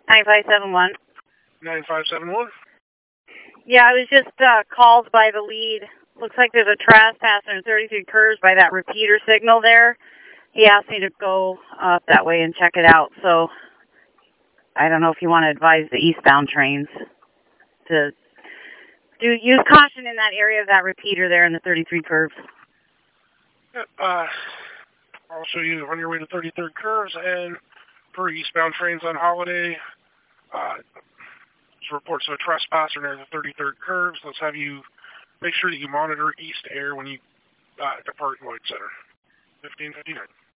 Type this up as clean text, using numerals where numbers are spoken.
9571. 9571. Yeah, I was just called by the lead. Looks like there's a trespasser in 33 curves by that repeater signal there. He asked me to go up that way and check it out. So I don't know if you want to advise the eastbound trains to use caution in that area of that repeater there in the 33 curves. I'll show you on your way to 33rd curves, and for eastbound trains on Holiday, reports of a trespasser near the 33rd curves. Let's have you make sure that you monitor east air when you depart Lloyd Center. 1559.